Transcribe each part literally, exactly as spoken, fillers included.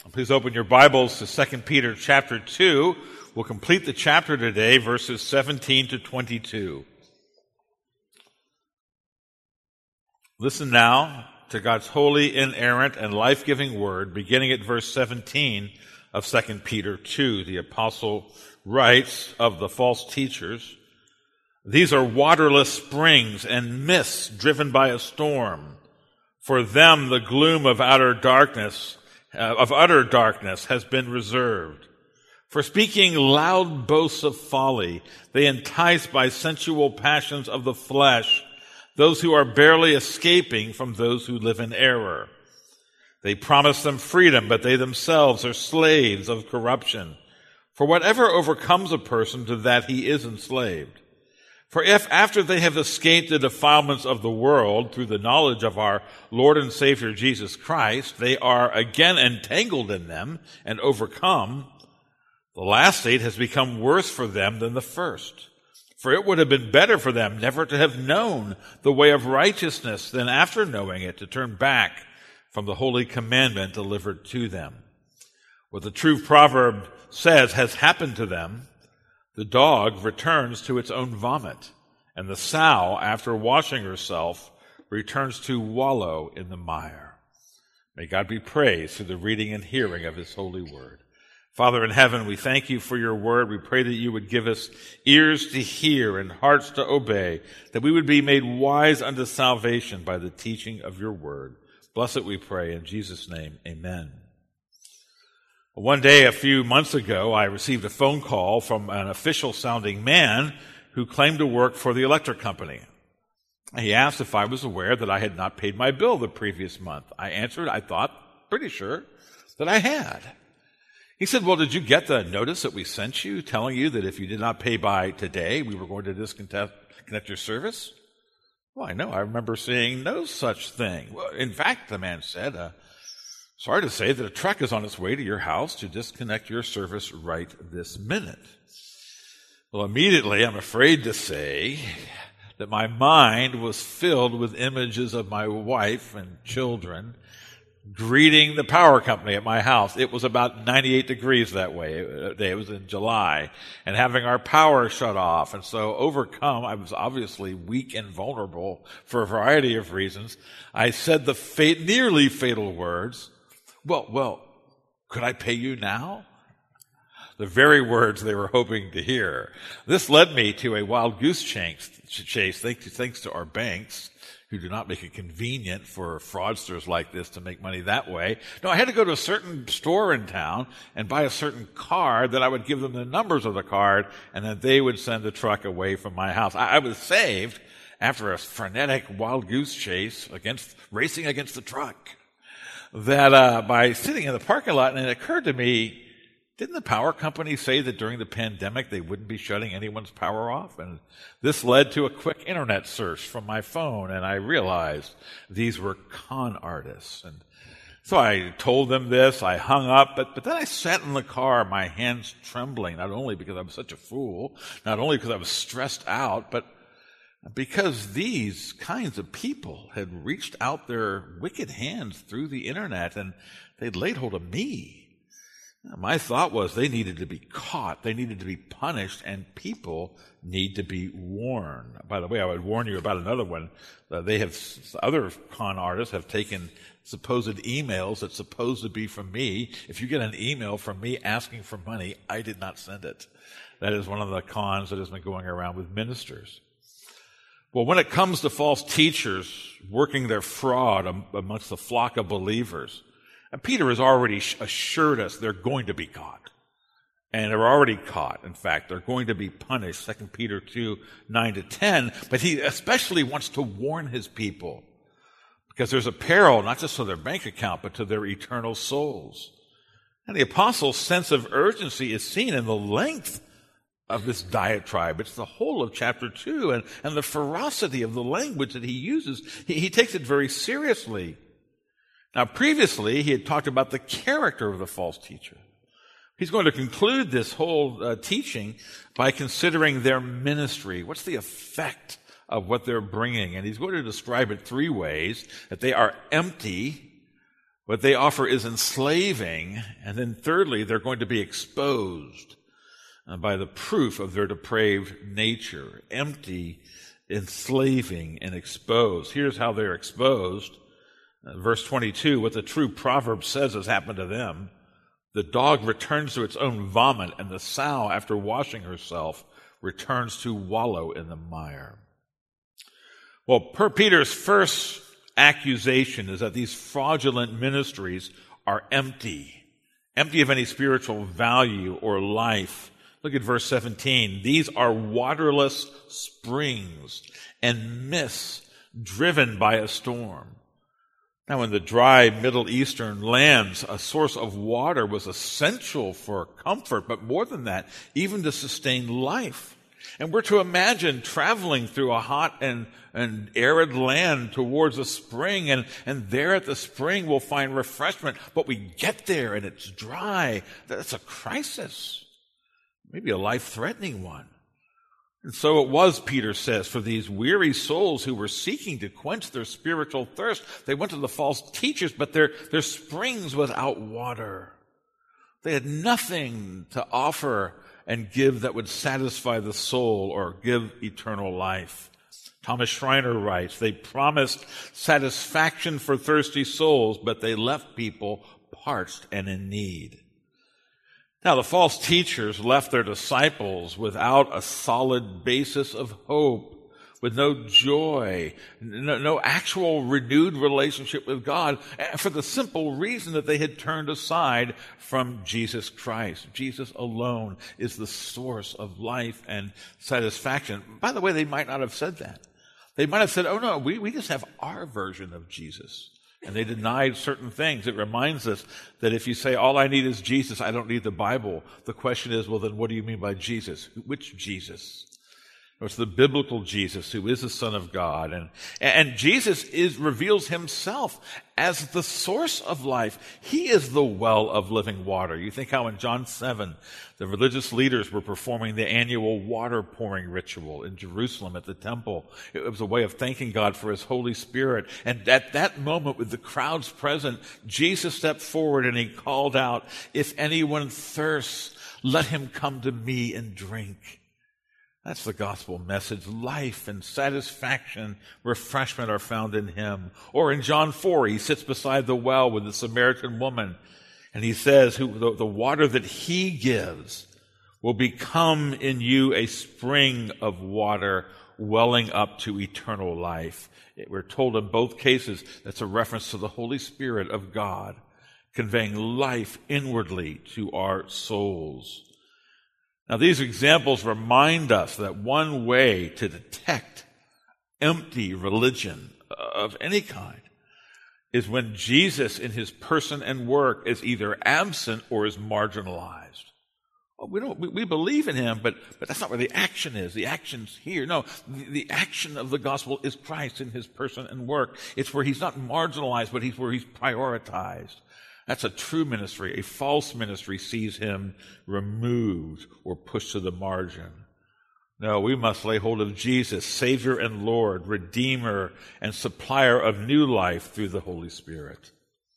Please open your Bibles to Second Peter chapter two. We'll complete the chapter today, verses seventeen to twenty-two. Listen now to God's holy, inerrant, and life-giving word, beginning at verse seventeen of Second Peter two. The apostle writes of the false teachers, "These are waterless springs and mists driven by a storm. For them the gloom of outer darkness Uh, of utter darkness has been reserved. For speaking loud boasts of folly, they entice by sensual passions of the flesh those who are barely escaping from those who live in error. They promise them freedom, but they themselves are slaves of corruption. For whatever overcomes a person, to that he is enslaved. For if after they have escaped the defilements of the world through the knowledge of our Lord and Savior Jesus Christ, they are again entangled in them and overcome, the last state has become worse for them than the first. For it would have been better for them never to have known the way of righteousness than after knowing it to turn back from the holy commandment delivered to them. What the true proverb says has happened to them: the dog returns to its own vomit, and the sow, after washing herself, returns to wallow in the mire." May God be praised through the reading and hearing of his holy word. Father in heaven, we thank you for your word. We pray that you would give us ears to hear and hearts to obey, that we would be made wise unto salvation by the teaching of your word. Bless it, we pray, in Jesus' name, amen. One day, a few months ago, I received a phone call from an official-sounding man who claimed to work for the electric company. He asked if I was aware that I had not paid my bill the previous month. I answered, I thought, pretty sure, that I had. He said, "Well, did you get the notice that we sent you telling you that if you did not pay by today, we were going to disconnect your service?" Well, I know. I remember seeing no such thing. Well, in fact, the man said, uh, "Sorry to say that a truck is on its way to your house to disconnect your service right this minute." Well, immediately, I'm afraid to say that my mind was filled with images of my wife and children greeting the power company at my house. It was about ninety-eight degrees that way. It was in July, and having our power shut off. And so overcome, I was obviously weak and vulnerable for a variety of reasons. I said the fate, nearly fatal words, Well, well, could I pay you now?" The very words they were hoping to hear. This led me to a wild goose chase, chase thanks to our banks, who do not make it convenient for fraudsters like this to make money that way. No, I had to go to a certain store in town and buy a certain card that I would give them the numbers of the card, and then they would send the truck away from my house. I, I was saved after a frenetic wild goose chase against racing against the truck. That uh, by sitting in the parking lot, and it occurred to me, didn't the power company say that during the pandemic they wouldn't be shutting anyone's power off? And this led to a quick internet search from my phone, and I realized these were con artists. And so I told them this, I hung up, but, but then I sat in the car, my hands trembling, not only because I was such a fool, not only because I was stressed out, but because these kinds of people had reached out their wicked hands through the internet, and they'd laid hold of me. My thought was they needed to be caught, they needed to be punished, and people need to be warned. By the way, I would warn you about another one. Uh, they have, other con artists have taken supposed emails that's supposed to be from me. If you get an email from me asking for money, I did not send it. That is one of the cons that has been going around with ministers. Well, when it comes to false teachers working their fraud amongst the flock of believers, and Peter has already assured us they're going to be caught. And they're already caught. In fact, they're going to be punished, Second Peter two, nine to ten. But he especially wants to warn his people, because there's a peril not just to their bank account, but to their eternal souls. And the apostle's sense of urgency is seen in the length of this diatribe. It's the whole of chapter two, and, and the ferocity of the language that he uses. He, he takes it very seriously. Now, previously, he had talked about the character of the false teacher. He's going to conclude this whole uh, teaching by considering their ministry. What's the effect of what they're bringing? And he's going to describe it three ways: that they are empty, What they offer is enslaving, and then thirdly, they're going to be exposed uh, by the proof of their depraved nature. Empty, enslaving, and exposed. Here's how they're exposed. Uh, verse twenty-two, what the true proverb says has happened to them. The dog returns to its own vomit, and the sow, after washing herself, returns to wallow in the mire. Well, per Peter's first accusation is that these fraudulent ministries are empty, empty of any spiritual value or life. Look at verse seventeen. These are waterless springs and mists driven by a storm. Now, in the dry Middle Eastern lands, a source of water was essential for comfort, but more than that, even to sustain life. And we're to imagine traveling through a hot and, and arid land towards a spring, and, and there at the spring we'll find refreshment, but we get there and it's dry. That's a crisis, maybe a life-threatening one. And so it was, Peter says, for these weary souls who were seeking to quench their spiritual thirst. They went to the false teachers, but their, their springs without water. They had nothing to offer and give that would satisfy the soul or give eternal life. Thomas Schreiner writes, they promised satisfaction for thirsty souls, but they left people parched and in need. Now, the false teachers left their disciples without a solid basis of hope, with no joy, no, no actual renewed relationship with God, for the simple reason that they had turned aside from Jesus Christ. Jesus alone is the source of life and satisfaction. By the way, they might not have said that. They might have said, oh no, we, we just have our version of Jesus. And they denied certain things. It reminds us that if you say, all I need is Jesus, I don't need the Bible, the question is, well, then what do you mean by Jesus? Which Jesus? It's the biblical Jesus who is the Son of God. And, and Jesus is, reveals himself as the source of life. He is the well of living water. You think how in John seven, the religious leaders were performing the annual water pouring ritual in Jerusalem at the temple. It was a way of thanking God for his Holy Spirit. And at that moment, with the crowds present, Jesus stepped forward and he called out, if anyone thirsts, let him come to me and drink. That's the gospel message. Life and satisfaction, refreshment are found in him. Or in John four, he sits beside the well with the Samaritan woman, and he says, "Who the, the water that he gives will become in you a spring of water welling up to eternal life." We're told in both cases that's a reference to the Holy Spirit of God, conveying life inwardly to our souls. Now, these examples remind us that one way to detect empty religion of any kind is when Jesus in his person and work is either absent or is marginalized. Well, we don't, we, we believe in him, but, but that's not where the action is. The action's here. No, the, the action of the gospel is Christ in his person and work. It's where he's not marginalized, but he's where he's prioritized. That's a true ministry. A false ministry sees him removed or pushed to the margin. No, we must lay hold of Jesus, Savior and Lord, Redeemer and supplier of new life through the Holy Spirit.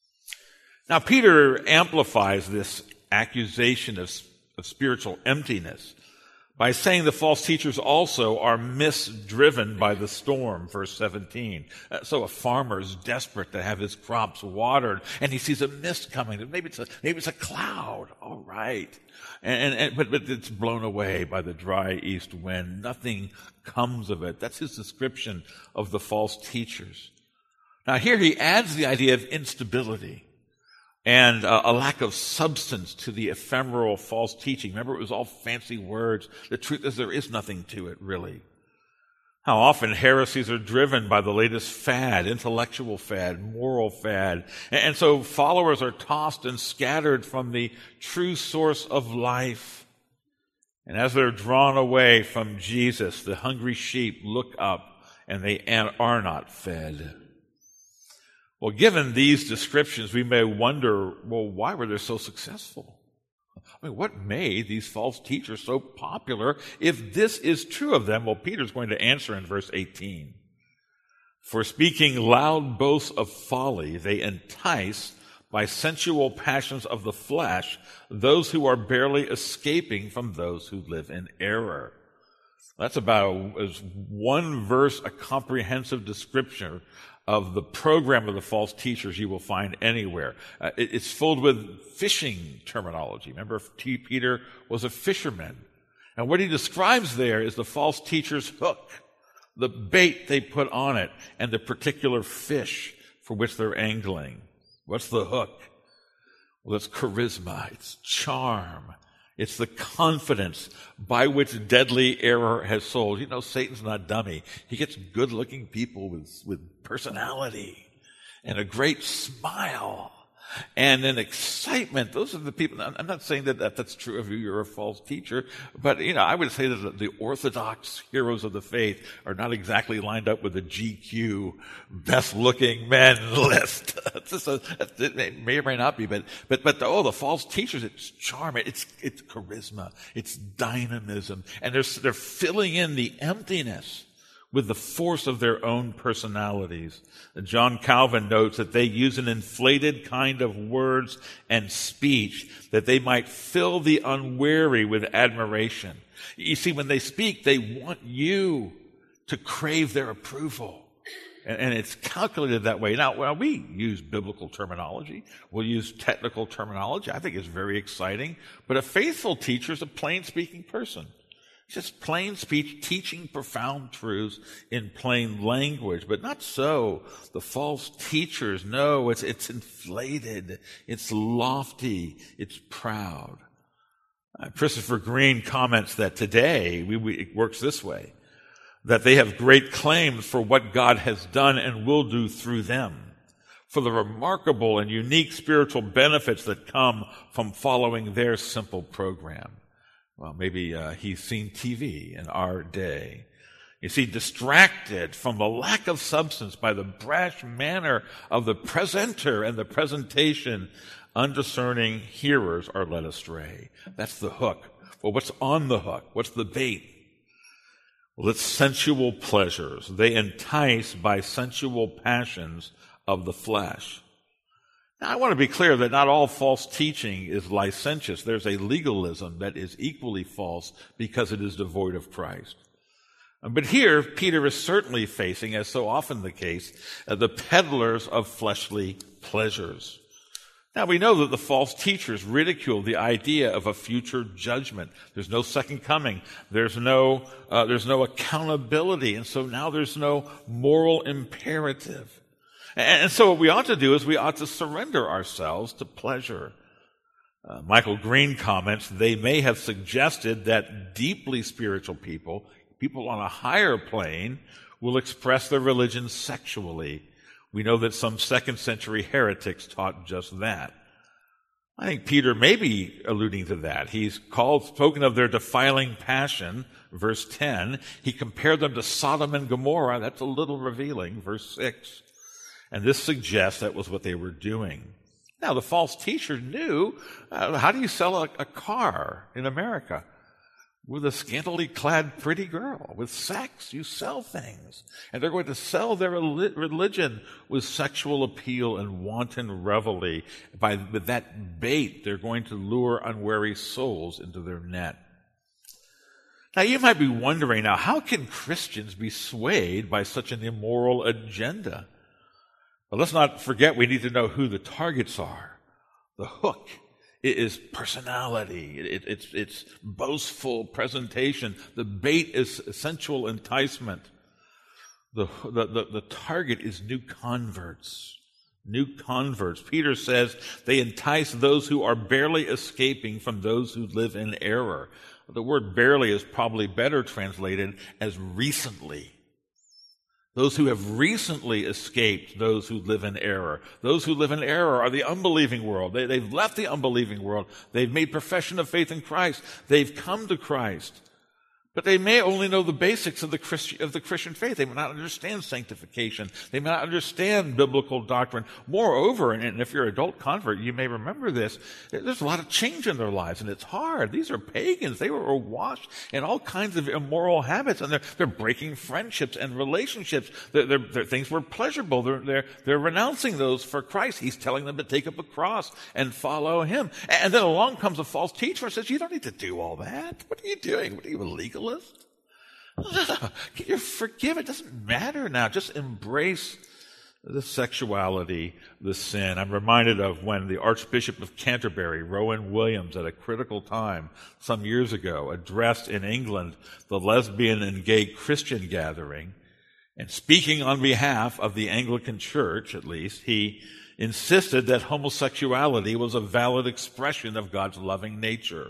Now, Peter amplifies this accusation of, of spiritual emptiness by saying the false teachers also are misdriven by the storm, verse seventeen. Uh, so a farmer is desperate to have his crops watered, and he sees a mist coming. Maybe it's a, maybe it's a cloud. All right. And, and, but, but it's blown away by the dry east wind. Nothing comes of it. That's his description of the false teachers. Now here he adds the idea of instability and uh, a lack of substance to the ephemeral false teaching. Remember, it was all fancy words. The truth is there is nothing to it, really. How often heresies are driven by the latest fad, intellectual fad, moral fad. And, and so followers are tossed and scattered from the true source of life. And as they're drawn away from Jesus, the hungry sheep look up and they are not fed. Well, given these descriptions, we may wonder, well, why were they so successful? I mean, what made these false teachers so popular if this is true of them? Well, Peter's going to answer in verse eighteen. For speaking loud boasts of folly, they entice by sensual passions of the flesh those who are barely escaping from those who live in error. That's about a, as one verse, a comprehensive description of the program of the false teachers you will find anywhere. Uh, it, it's filled with fishing terminology. Remember, T. Peter was a fisherman. And what he describes there is the false teacher's hook, the bait they put on it, and the particular fish for which they're angling. What's the hook? Well, it's charisma, it's charm, it's the confidence by which deadly error has sold. You know, Satan's not dummy. He gets good-looking people with, with personality and a great smile and an excitement. Those are the people. I'm not saying that, that that's true of you. You're a false teacher. But, you know, I would say that the orthodox heroes of the faith are not exactly lined up with the G Q best-looking men list. It's just a, it may or may not be. But, but, but the, oh, the false teachers, it's charm. It's, it's charisma. It's dynamism. And they're, they're filling in the emptiness with the force of their own personalities. John Calvin notes that they use an inflated kind of words and speech that they might fill the unwary with admiration. You see, when they speak, they want you to crave their approval. And it's calculated that way. Now, well, we use biblical terminology. We'll use technical terminology. I think it's very exciting. But a faithful teacher is a plain-speaking person. Just plain speech, teaching profound truths in plain language, but not so the false teachers. No, it's, it's inflated, it's lofty, it's proud. Uh, Christopher Green comments that today, we, we, it works this way, that they have great claims for what God has done and will do through them, for the remarkable and unique spiritual benefits that come from following their simple program. Well, maybe uh, he's seen T V in our day. You see, distracted from the lack of substance by the brash manner of the presenter and the presentation, undiscerning hearers are led astray. That's the hook. Well, what's on the hook? What's the bait? Well, it's sensual pleasures. They entice by sensual passions of the flesh. Now, I want to be clear that not all false teaching is licentious. There's a legalism that is equally false because it is devoid of Christ. But here, Peter is certainly facing, as so often the case, uh, the peddlers of fleshly pleasures. Now, we know that the false teachers ridicule the idea of a future judgment. There's no second coming. There's no, uh, there's no accountability. And so now there's no moral imperative. And so what we ought to do is we ought to surrender ourselves to pleasure. Uh, Michael Green comments, they may have suggested that deeply spiritual people, people on a higher plane, will express their religion sexually. We know that some second century heretics taught just that. I think Peter may be alluding to that. He's called, spoken of their defiling passion, verse ten. He compared them to Sodom and Gomorrah. That's a little revealing, verse six. And this suggests that was what they were doing. Now, the false teacher knew, uh, how do you sell a, a car in America? With a scantily clad pretty girl. With sex, you sell things. And they're going to sell their religion with sexual appeal and wanton revelry. By, with that bait, they're going to lure unwary souls into their net. Now, you might be wondering, now, how can Christians be swayed by such an immoral agenda? But let's not forget we need to know who the targets are. The hook is personality. It, it's, it's boastful presentation. The bait is sensual enticement. The, the, the, the target is new converts. New converts. Peter says they entice those who are barely escaping from those who live in error. The word barely is probably better translated as recently. Those who have recently escaped those who live in error. Those who live in error are the unbelieving world. They, they've left the unbelieving world. They've made profession of faith in Christ. They've come to Christ. But they may only know the basics of the Christian, of the Christian faith. They may not understand sanctification. They may not understand biblical doctrine. Moreover, and if you're an adult convert, you may remember this, there's a lot of change in their lives, and it's hard. These are pagans. They were washed in all kinds of immoral habits, and they're, they're breaking friendships and relationships. They're, they're, they're, things were pleasurable. They're, they're, they're renouncing those for Christ. He's telling them to take up a cross and follow him. And then along comes a false teacher and says, you don't need to do all that. What are you doing? What are you, a legalist? You forgive. It doesn't matter now. Just embrace the sexuality, the sin. I'm reminded of when the Archbishop of Canterbury, Rowan Williams, at a critical time some years ago, addressed in England the lesbian and gay Christian gathering, and speaking on behalf of the Anglican Church, at least, he insisted that homosexuality was a valid expression of God's loving nature.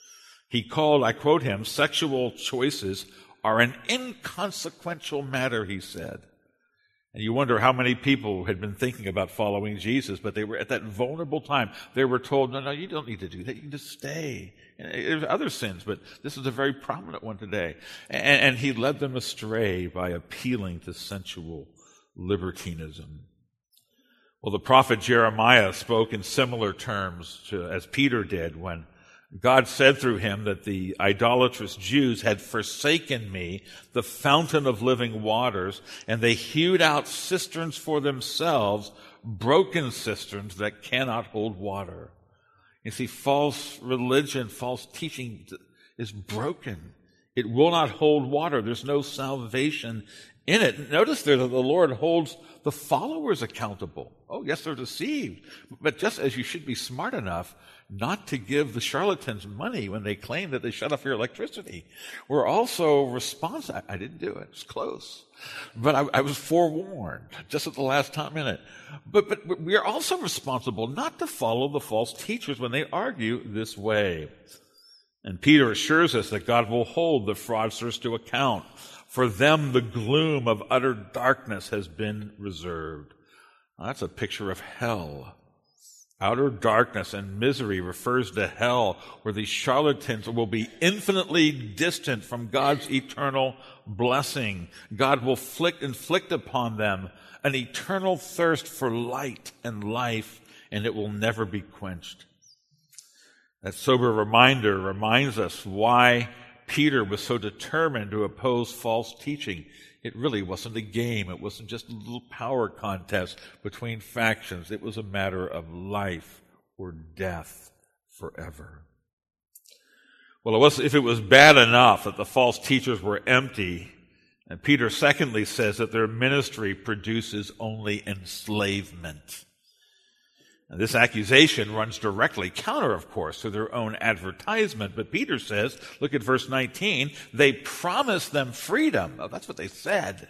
He called, I quote him, sexual choices are an inconsequential matter, he said. And you wonder how many people had been thinking about following Jesus, but they were at that vulnerable time. They were told, no, no, you don't need to do that. You can just stay. And there's other sins, but this is a very prominent one today. And, and he led them astray by appealing to sensual libertinism. Well, the prophet Jeremiah spoke in similar terms to, as Peter did when God said through him that the idolatrous Jews had forsaken me, the fountain of living waters, and they hewed out cisterns for themselves, broken cisterns that cannot hold water. You see, false religion, false teaching is broken. It will not hold water. There's no salvation in it. Notice there that the Lord holds the followers accountable. Oh, yes, they're deceived. But just as you should be smart enough not to give the charlatans money when they claim that they shut off your electricity, we're also responsible. I didn't do it. It's close. But I, I was forewarned just at the last time minute. But, but, but we are also responsible not to follow the false teachers when they argue this way. And Peter assures us that God will hold the fraudsters to account. For them, the gloom of utter darkness has been reserved. Now, that's a picture of hell. Outer darkness and misery refers to hell, where these charlatans will be infinitely distant from God's eternal blessing. God will inflict, inflict upon them an eternal thirst for light and life, and it will never be quenched. That sober reminder reminds us why Peter was so determined to oppose false teaching. It really wasn't a game. It wasn't just a little power contest between factions. It was a matter of life or death forever. Well, it was, if it was bad enough that the false teachers were empty, and Peter secondly says that their ministry produces only enslavement. And this accusation runs directly counter, of course, to their own advertisement. But Peter says, look at verse nineteen, they promised them freedom. Oh, that's what they said.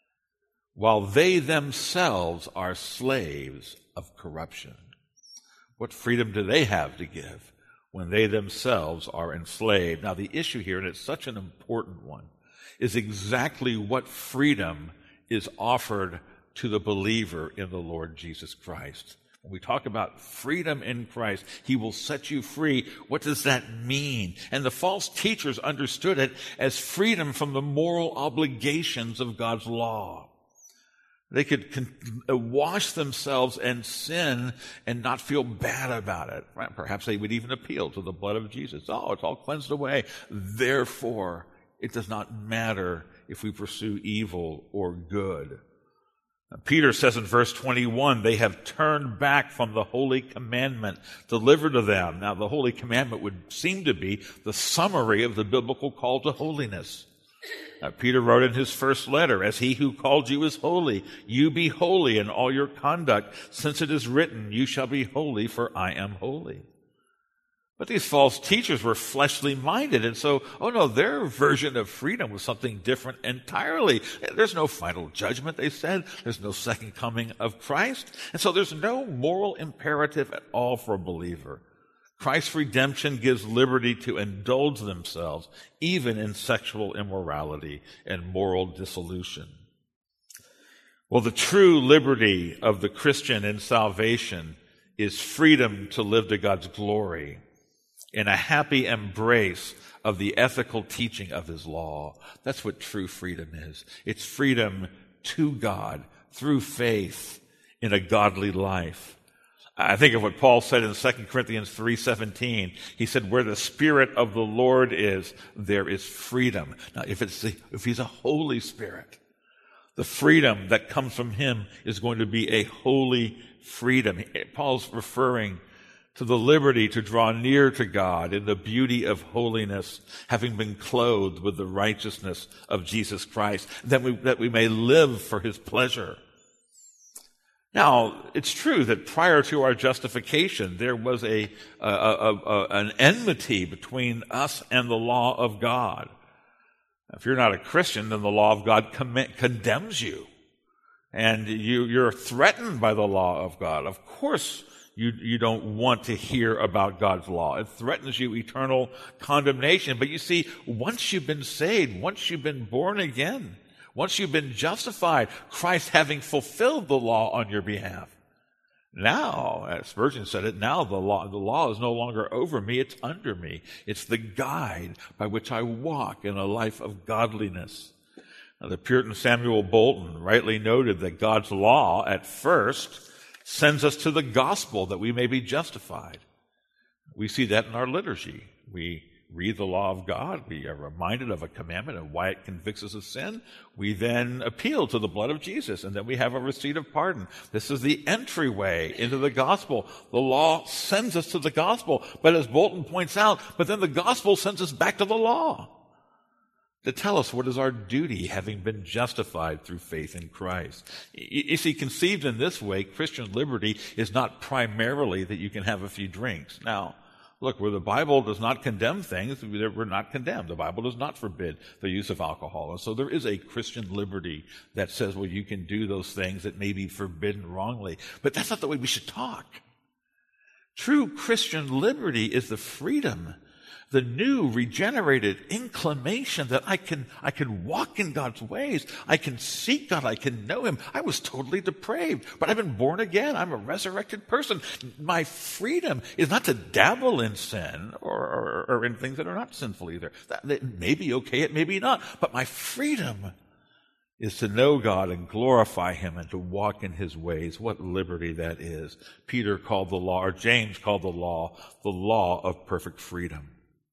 While they themselves are slaves of corruption. What freedom do they have to give when they themselves are enslaved? Now, the issue here, and it's such an important one, is exactly what freedom is offered to the believer in the Lord Jesus Christ. When we talk about freedom in Christ, He will set you free. What does that mean? And the false teachers understood it as freedom from the moral obligations of God's law. They could con- wash themselves in sin and not feel bad about it. Right? Perhaps they would even appeal to the blood of Jesus. Oh, it's all cleansed away. Therefore, it does not matter if we pursue evil or good. Peter says in verse twenty-one, they have turned back from the holy commandment delivered to them. Now, the holy commandment would seem to be the summary of the biblical call to holiness. Now, Peter wrote in his first letter, as he who called you is holy, you be holy in all your conduct, since it is written, you shall be holy, for I am holy. But these false teachers were fleshly minded, and so, oh no, their version of freedom was something different entirely. There's no final judgment, they said. There's no second coming of Christ. And so there's no moral imperative at all for a believer. Christ's redemption gives liberty to indulge themselves, even in sexual immorality and moral dissolution. Well, the true liberty of the Christian in salvation is freedom to live to God's glory. in a happy embrace of the ethical teaching of his law. That's what true freedom is. It's freedom to God through faith in a godly life. I think of what Paul said in Second Corinthians three seventeen. He said, where the Spirit of the Lord is, there is freedom. Now, if it's the, if he's a Holy Spirit, the freedom that comes from him is going to be a holy freedom. Paul's referring to the liberty to draw near to God in the beauty of holiness, having been clothed with the righteousness of Jesus Christ, that we, that we may live for his pleasure. Now, it's true that prior to our justification, there was a, a, a, a an enmity between us and the law of God. If you're not a Christian, then the law of God com- condemns you, and you, you're threatened by the law of God. Of course, you, you don't want to hear about God's law. It threatens you eternal condemnation. But you see, once you've been saved, once you've been born again, once you've been justified, Christ having fulfilled the law on your behalf, now, as Spurgeon said it, now the law, the law is no longer over me, it's under me. It's the guide by which I walk in a life of godliness. Now, the Puritan Samuel Bolton rightly noted that God's law, at first, sends us to the gospel that we may be justified. We see that in our liturgy. We read the law of God. We are reminded of a commandment and why it convicts us of sin. We then appeal to the blood of Jesus, and then we have a receipt of pardon. This is the entryway into the gospel. The law sends us to the gospel, but as Bolton points out, but then the gospel sends us back to the law to tell us what is our duty, having been justified through faith in Christ. You see, conceived in this way, Christian liberty is not primarily that you can have a few drinks. Now, look, where the Bible does not condemn things, we're not condemned. The Bible does not forbid the use of alcohol. And so there is a Christian liberty that says, well, you can do those things that may be forbidden wrongly. But that's not the way we should talk. True Christian liberty is the freedom, the new regenerated inclination that I can, I can walk in God's ways. I can seek God. I can know him. I was totally depraved, but I've been born again. I'm a resurrected person. My freedom is not to dabble in sin or, or, or in things that are not sinful either. That, that may be okay. It may be not. But my freedom is to know God and glorify him and to walk in his ways. What liberty that is. Peter called the law, or James called the law, the law of perfect freedom.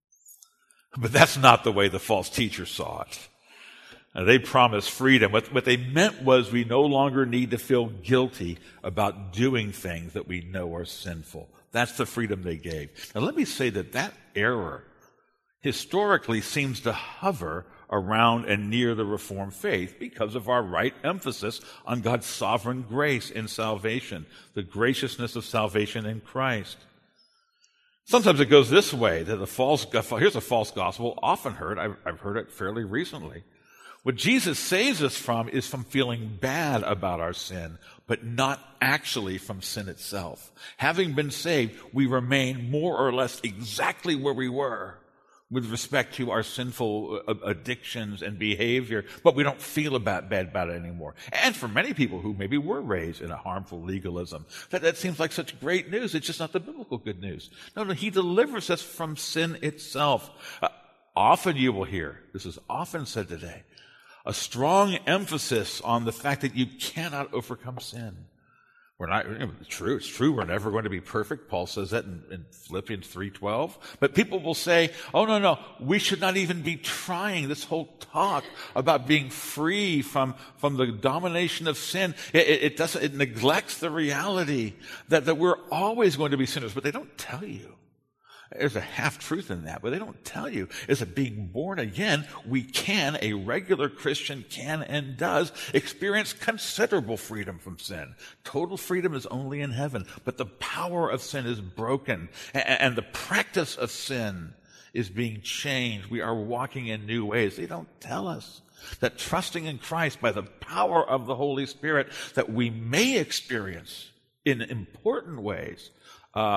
But that's not the way the false teachers saw it. Uh, they promised freedom. What, what they meant was we no longer need to feel guilty about doing things that we know are sinful. That's the freedom they gave. Now let me say that that error historically seems to hover around and near the Reformed faith because of our right emphasis on God's sovereign grace in salvation, the graciousness of salvation in Christ. Sometimes it goes this way, that the false, here's a false gospel, often heard, I've, I've heard it fairly recently. What Jesus saves us from is from feeling bad about our sin, but not actually from sin itself. Having been saved, we remain more or less exactly where we were with respect to our sinful addictions and behavior, but we don't feel about, bad about it anymore. And for many people who maybe were raised in a harmful legalism, that, that seems like such great news. It's just not the biblical good news. No, no, he delivers us from sin itself. Uh, often you will hear, this is often said today, a strong emphasis on the fact that you cannot overcome sin. We're not, you know, it's true, it's true, we're never going to be perfect. Paul says that in, in Philippians three twelve. But people will say, oh, no, no, we should not even be trying this whole talk about being free from, from the domination of sin. It, it, it doesn't, it neglects the reality that, that we're always going to be sinners, but they don't tell you. There's a half-truth in that, but they don't tell you is that being born again, we can, a regular Christian can and does, experience considerable freedom from sin. Total freedom is only in heaven, but the power of sin is broken, and the practice of sin is being changed. We are walking in new ways. They don't tell us that trusting in Christ by the power of the Holy Spirit that we may experience in important ways uh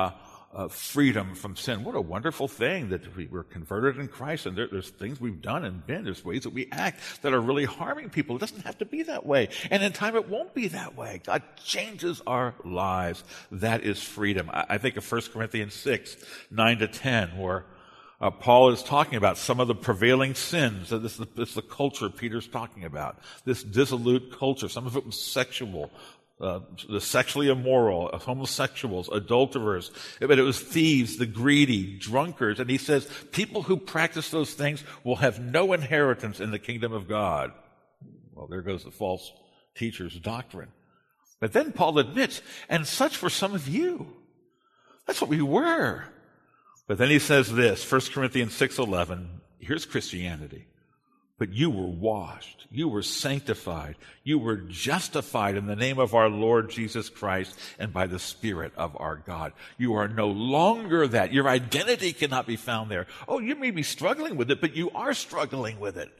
uh, freedom from sin. What a wonderful thing that we were converted in Christ, and there, there's things we've done and been. There's ways that we act that are really harming people. It doesn't have to be that way. And in time, it won't be that way. God changes our lives. That is freedom. I, I think of First Corinthians six, nine to ten, where Uh, Paul is talking about some of the prevailing sins. So this, is the, this is the culture Peter's talking about. This dissolute culture. Some of it was sexual, uh, the sexually immoral, homosexuals, adulterers. But it was thieves, the greedy, drunkards. And he says people who practice those things will have no inheritance in the kingdom of God. Well, there goes the false teacher's doctrine. But then Paul admits, and such were some of you. That's what we were. But then he says this, First Corinthians six eleven, here's Christianity. But you were washed, you were sanctified, you were justified in the name of our Lord Jesus Christ and by the Spirit of our God. You are no longer that. Your identity cannot be found there. Oh, you may be struggling with it, but you are struggling with it.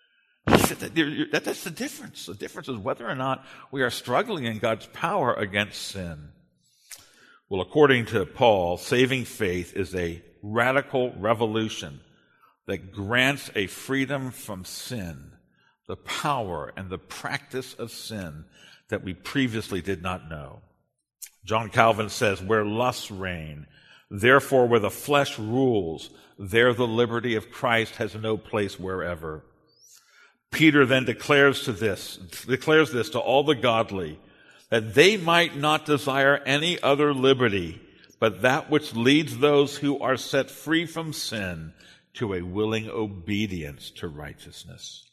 That's the difference. The difference is whether or not we are struggling in God's power against sin. Well, according to Paul, saving faith is a radical revolution that grants a freedom from sin, the power and the practice of sin that we previously did not know. John Calvin says, where lusts reign, therefore where the flesh rules, there the liberty of Christ has no place wherever. Peter then declares to this, declares this to all the godly, that they might not desire any other liberty, but that which leads those who are set free from sin to a willing obedience to righteousness.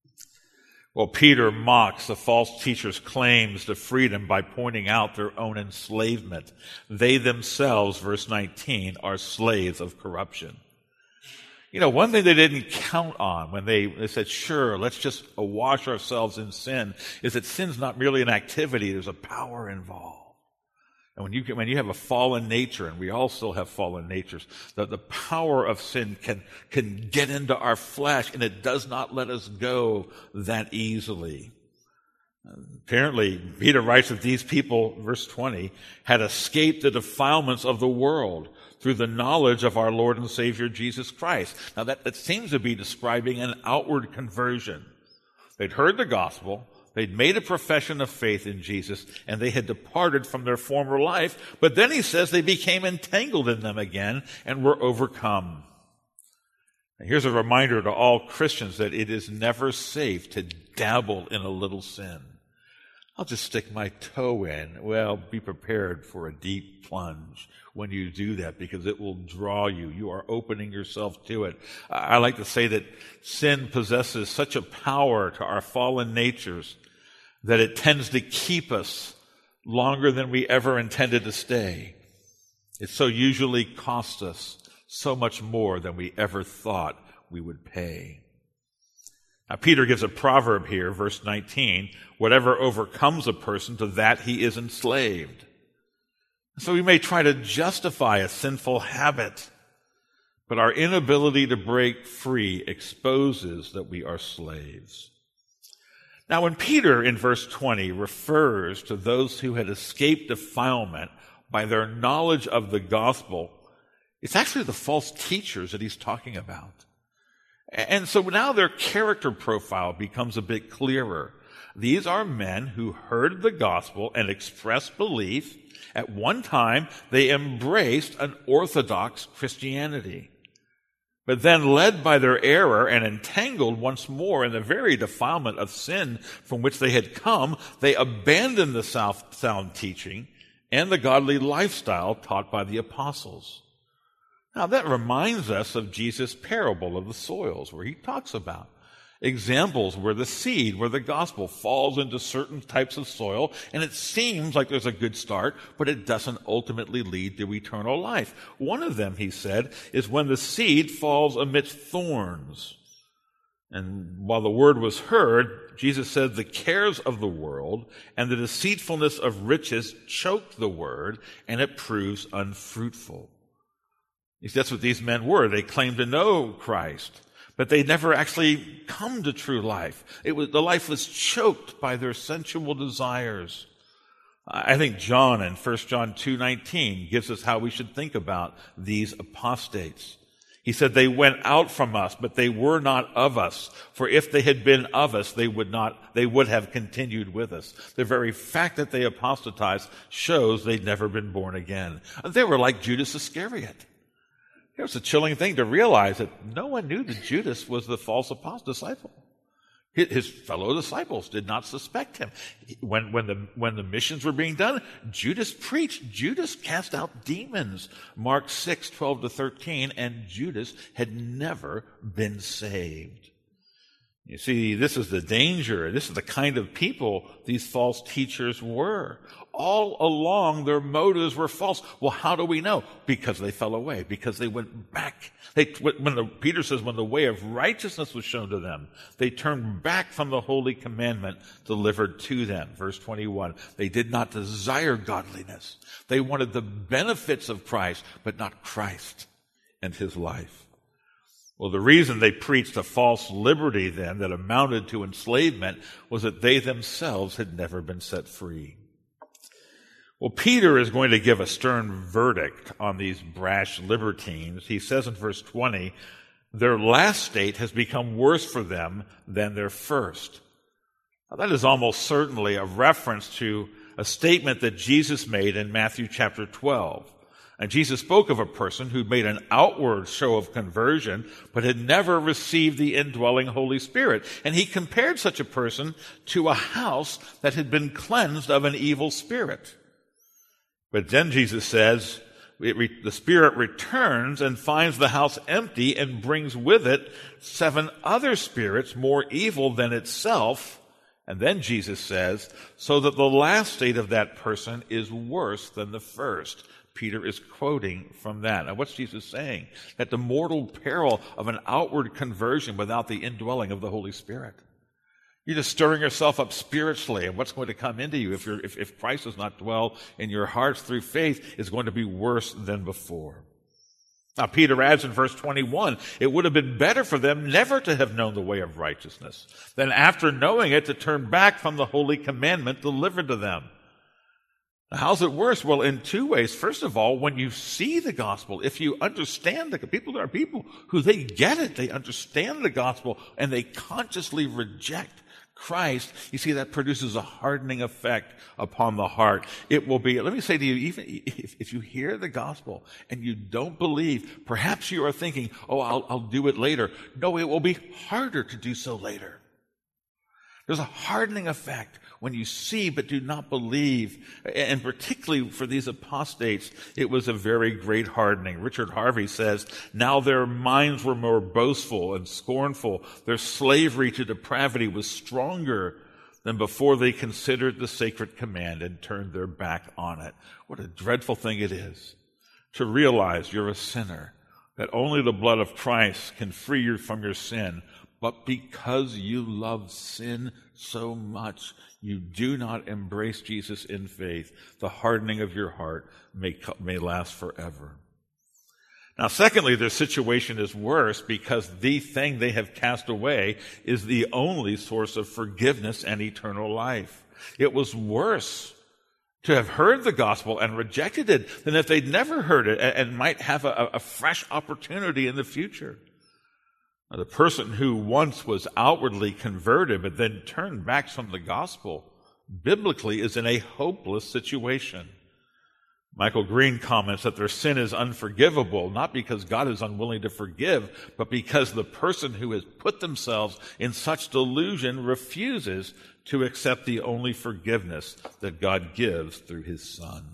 Well, Peter mocks the false teachers' claims to freedom by pointing out their own enslavement. They themselves, verse nineteen, are slaves of corruption. You know, one thing they didn't count on when they, they said, sure, let's just wash ourselves in sin, is that sin's not merely an activity, there's a power involved. And when you, when you have a fallen nature, and we all still have fallen natures, the, the power of sin can, can get into our flesh, and it does not let us go that easily. Apparently, Peter writes that these people, verse twenty, had escaped the defilements of the world through the knowledge of our Lord and Savior Jesus Christ. Now that, that seems to be describing an outward conversion. They'd heard the gospel, they'd made a profession of faith in Jesus, and they had departed from their former life, but then he says they became entangled in them again and were overcome. Now here's a reminder to all Christians that it is never safe to dabble in a little sin. I'll just stick my toe in. Well, be prepared for a deep plunge when you do that, because it will draw you. You are opening yourself to it. I like to say that sin possesses such a power to our fallen natures that it tends to keep us longer than we ever intended to stay. It so usually costs us so much more than we ever thought we would pay. Now, Peter gives a proverb here, verse nineteen, whatever overcomes a person, to that he is enslaved. So we may try to justify a sinful habit, but our inability to break free exposes that we are slaves. Now, when Peter, in verse twenty, refers to those who had escaped defilement by their knowledge of the gospel, it's actually the false teachers that he's talking about. And so now their character profile becomes a bit clearer. These are men who heard the gospel and expressed belief. At one time, they embraced an orthodox Christianity. But then, led by their error and entangled once more in the very defilement of sin from which they had come, they abandoned the sound teaching and the godly lifestyle taught by the apostles. Now, that reminds us of Jesus' parable of the soils, where he talks about examples where the seed, where the gospel falls into certain types of soil, and it seems like there's a good start, but it doesn't ultimately lead to eternal life. One of them, he said, is when the seed falls amidst thorns. And while the word was heard, Jesus said the cares of the world and the deceitfulness of riches choke the word, and it proves unfruitful. That's what these men were. They claimed to know Christ, but they never actually come to true life. It was, the life was choked by their sensual desires. I think John in First John two nineteen gives us how we should think about these apostates. He said, they went out from us, but they were not of us. For if they had been of us, they would not, they would have continued with us. The very fact that they apostatized shows they'd never been born again. They were like Judas Iscariot. It was a chilling thing to realize that no one knew that Judas was the false apostle disciple. His fellow disciples did not suspect him. When, when, the, when the missions were being done, Judas preached. Judas cast out demons. Mark six, twelve to thirteen, and Judas had never been saved. You see, this is the danger. This is the kind of people these false teachers were. All along, their motives were false. Well, how do we know? Because they fell away. Because they went back. They, when the, Peter says, when the way of righteousness was shown to them, they turned back from the holy commandment delivered to them. Verse twenty-one, they did not desire godliness. They wanted the benefits of Christ, but not Christ and his life. Well, the reason they preached a false liberty then that amounted to enslavement was that they themselves had never been set free. Well, Peter is going to give a stern verdict on these brash libertines. He says in verse twenty, their last state has become worse for them than their first. Now, that is almost certainly a reference to a statement that Jesus made in Matthew chapter twelve. And Jesus spoke of a person who made an outward show of conversion, but had never received the indwelling Holy Spirit. And he compared such a person to a house that had been cleansed of an evil spirit. But then Jesus says, it re- the Spirit returns and finds the house empty and brings with it seven other spirits more evil than itself. And then Jesus says, so that the last state of that person is worse than the first. Peter is quoting from that. Now, what's Jesus saying? That the mortal peril of an outward conversion without the indwelling of the Holy Spirit. You're just stirring yourself up spiritually, and what's going to come into you if, you're, if, if Christ does not dwell in your hearts through faith is going to be worse than before. Now, Peter adds in verse twenty-one, it would have been better for them never to have known the way of righteousness than after knowing it to turn back from the holy commandment delivered to them. Now, how's it worse? Well, in two ways. First of all, when you see the gospel, if you understand the people, there are people who they get it, they understand the gospel, and they consciously reject Christ, you see, that produces a hardening effect upon the heart. It will be, let me say to you, even if, if you hear the gospel and you don't believe, perhaps you are thinking, oh, I'll, I'll do it later. No, it will be harder to do so later. There's a hardening effect when you see but do not believe. And particularly for these apostates, it was a very great hardening. Richard Harvey says, now their minds were more boastful and scornful. Their slavery to depravity was stronger than before they considered the sacred command and turned their back on it. What a dreadful thing it is to realize you're a sinner, that only the blood of Christ can free you from your sin. But because you love sin so much, you do not embrace Jesus in faith. The hardening of your heart may, may last forever. Now, secondly, their situation is worse because the thing they have cast away is the only source of forgiveness and eternal life. It was worse to have heard the gospel and rejected it than if they'd never heard it and might have a, a fresh opportunity in the future. Now, the person who once was outwardly converted but then turned back from the gospel, biblically, is in a hopeless situation. Michael Green comments that their sin is unforgivable, not because God is unwilling to forgive, but because the person who has put themselves in such delusion refuses to accept the only forgiveness that God gives through his Son.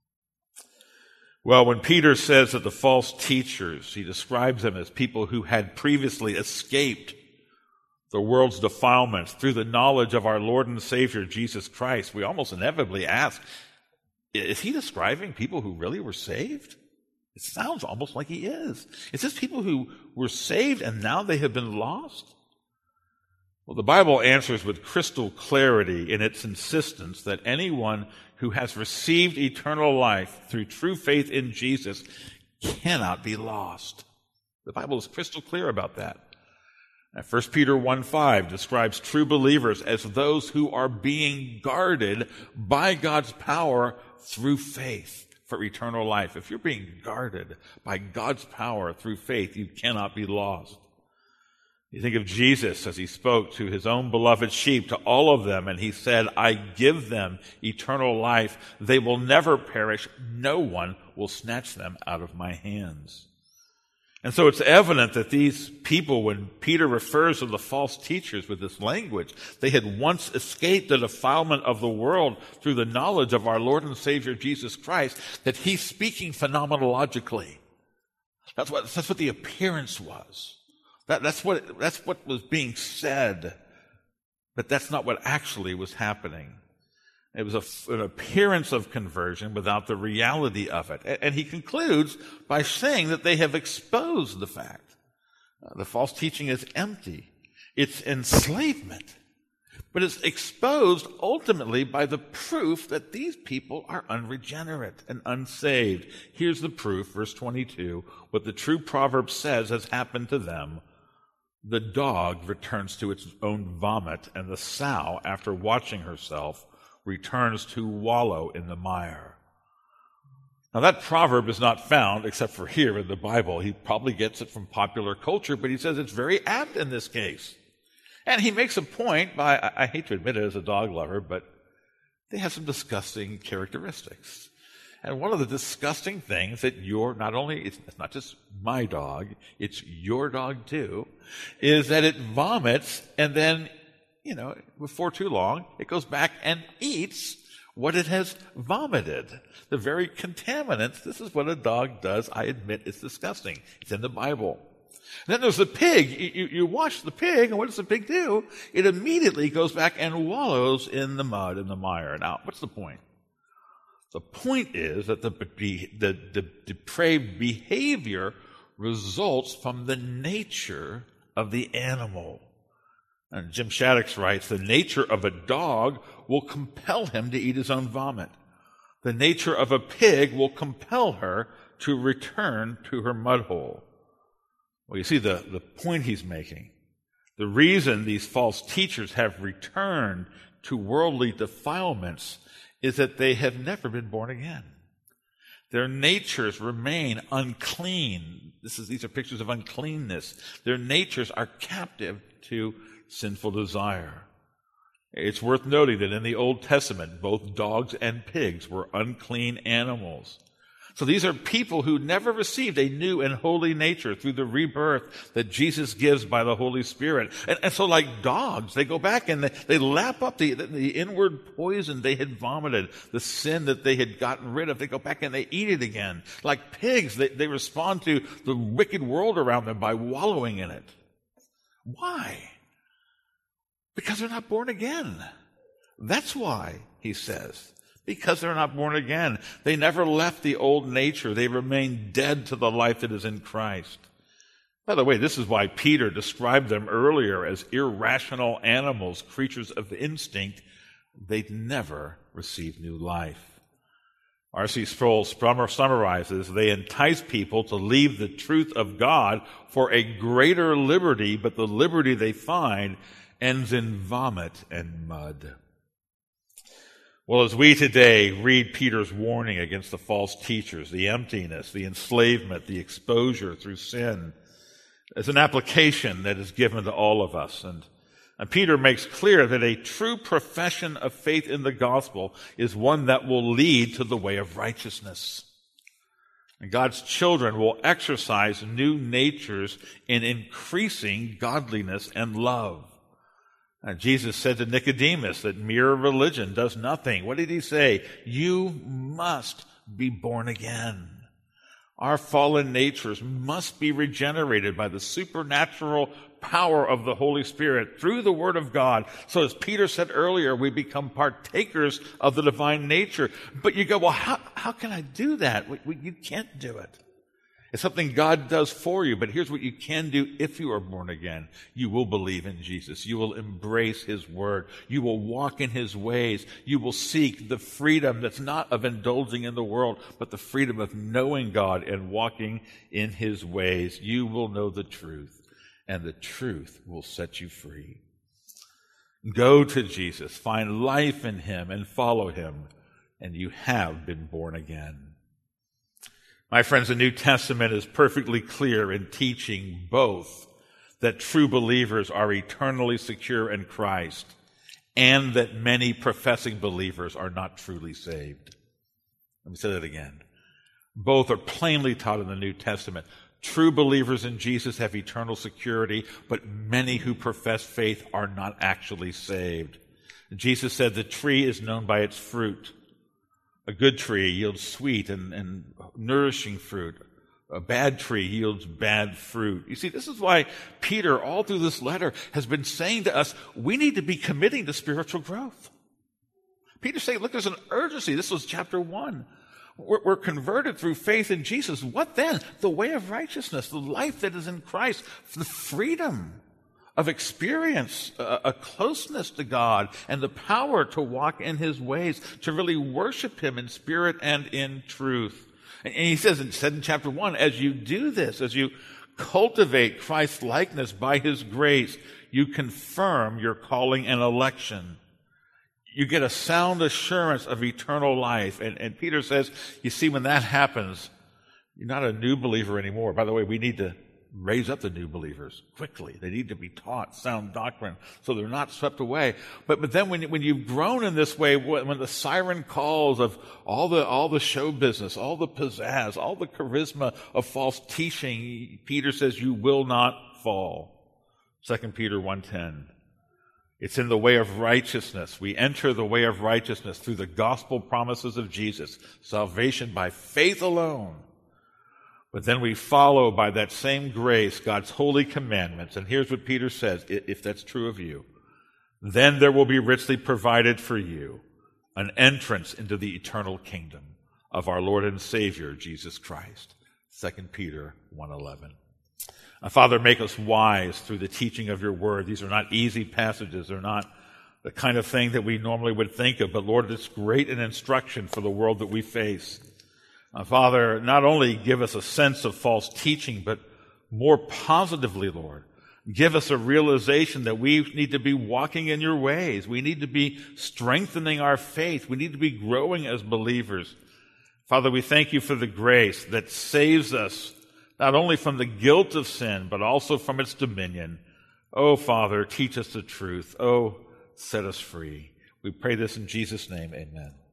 Well, when Peter says that the false teachers, he describes them as people who had previously escaped the world's defilements through the knowledge of our Lord and Savior, Jesus Christ, we almost inevitably ask, is he describing people who really were saved? It sounds almost like he is. Is this people who were saved and now they have been lost? Well, the Bible answers with crystal clarity in its insistence that anyone who has received eternal life through true faith in Jesus cannot be lost. The Bible is crystal clear about that. First Peter one five describes true believers as those who are being guarded by God's power through faith for eternal life. If you're being guarded by God's power through faith, you cannot be lost. You think of Jesus as he spoke to his own beloved sheep, to all of them, and he said, I give them eternal life. They will never perish. No one will snatch them out of my hands. And so it's evident that these people, when Peter refers to the false teachers with this language, they had once escaped the defilement of the world through the knowledge of our Lord and Savior Jesus Christ, that he's speaking phenomenologically. That's what, that's what the appearance was. That, that's what, that's what was being said. But that's not what actually was happening. It was a, an appearance of conversion without the reality of it. And he concludes by saying that they have exposed the fact. Uh, the false teaching is empty. It's enslavement. But it's exposed ultimately by the proof that these people are unregenerate and unsaved. Here's the proof, verse twenty-two. What the true proverb says has happened to them. The dog returns to its own vomit, and the sow, after watching herself, returns to wallow in the mire. Now that proverb is not found, except for here in the Bible. He probably gets it from popular culture, but he says it's very apt in this case. And he makes a point by, I, I hate to admit it as a dog lover, but they have some disgusting characteristics. And one of the disgusting things that you're, not only, it's not just my dog, it's your dog too, is that it vomits and then, you know, before too long, it goes back and eats what it has vomited. The very contaminants. This is what a dog does. I admit it's disgusting. It's in the Bible. And then there's the pig. You, you, you wash the pig, and what does the pig do? It immediately goes back and wallows in the mud, in the mire. Now, what's the point? The point is that the, the, the depraved behavior results from the nature of the animal. And Jim Shaddix writes, the nature of a dog will compel him to eat his own vomit. The nature of a pig will compel her to return to her mud hole. Well, you see the, the point he's making. The reason these false teachers have returned to worldly defilements is that they have never been born again. Their natures remain unclean. This is, these are pictures of uncleanness. Their natures are captive to sinful desire. It's worth noting that in the Old Testament, both dogs and pigs were unclean animals. So these are people who never received a new and holy nature through the rebirth that Jesus gives by the Holy Spirit. And, and so like dogs, they go back and they, they lap up the, the inward poison they had vomited, the sin that they had gotten rid of. They go back and they eat it again. Like pigs, they, they respond to the wicked world around them by wallowing in it. Why? Because they're not born again. That's why, he says. Because they're not born again. They never left the old nature. They remain dead to the life that is in Christ. By the way, this is why Peter described them earlier as irrational animals, creatures of instinct. They'd never received new life. R C Sproul summarizes, they entice people to leave the truth of God for a greater liberty, but the liberty they find ends in vomit and mud. Well, as we today read Peter's warning against the false teachers, the emptiness, the enslavement, the exposure through sin, there's an application that is given to all of us. And, and Peter makes clear that a true profession of faith in the gospel is one that will lead to the way of righteousness. And God's children will exercise new natures in increasing godliness and love. And Jesus said to Nicodemus that mere religion does nothing. What did he say? You must be born again. Our fallen natures must be regenerated by the supernatural power of the Holy Spirit through the Word of God. So as Peter said earlier, we become partakers of the divine nature. But you go, well, how, how can I do that? We, we, you can't do it. It's something God does for you, but here's what you can do if you are born again. You will believe in Jesus. You will embrace His Word. You will walk in His ways. You will seek the freedom that's not of indulging in the world, but the freedom of knowing God and walking in His ways. You will know the truth, and the truth will set you free. Go to Jesus, find life in him, and follow him, and you have been born again. My friends, the New Testament is perfectly clear in teaching both that true believers are eternally secure in Christ and that many professing believers are not truly saved. Let me say that again. Both are plainly taught in the New Testament. True believers in Jesus have eternal security, but many who profess faith are not actually saved. Jesus said the tree is known by its fruit. A good tree yields sweet and, and nourishing fruit. A bad tree yields bad fruit. You see, this is why Peter, all through this letter, has been saying to us, we need to be committing to spiritual growth. Peter's saying, look, there's an urgency. This was chapter one. We're, we're converted through faith in Jesus. What then? The way of righteousness, the life that is in Christ, the freedom of experience, a, a closeness to God, and the power to walk in his ways, to really worship him in spirit and in truth. And he says, it said in chapter one, as you do this, as you cultivate Christ's likeness by his grace, you confirm your calling and election. You get a sound assurance of eternal life. And, and Peter says, you see, when that happens, you're not a new believer anymore. By the way, we need to raise up the new believers quickly. They need to be taught sound doctrine so they're not swept away. But but then when when you've grown in this way, when the siren calls of all the all the show business, all the pizzazz, all the charisma of false teaching, Peter says you will not fall. Second Peter one ten. It's in the way of righteousness. We enter the way of righteousness through the gospel promises of Jesus, salvation by faith alone. But then we follow by that same grace God's holy commandments. And here's what Peter says, if that's true of you. Then there will be richly provided for you an entrance into the eternal kingdom of our Lord and Savior, Jesus Christ. Second Peter one eleven. Uh, Father, make us wise through the teaching of your word. These are not easy passages. They're not the kind of thing that we normally would think of. But Lord, it's great an instruction for the world that we face. Uh, Father, not only give us a sense of false teaching, but more positively, Lord, give us a realization that we need to be walking in your ways. We need to be strengthening our faith. We need to be growing as believers. Father, we thank you for the grace that saves us not only from the guilt of sin, but also from its dominion. Oh, Father, teach us the truth. Oh, set us free. We pray this in Jesus' name. Amen.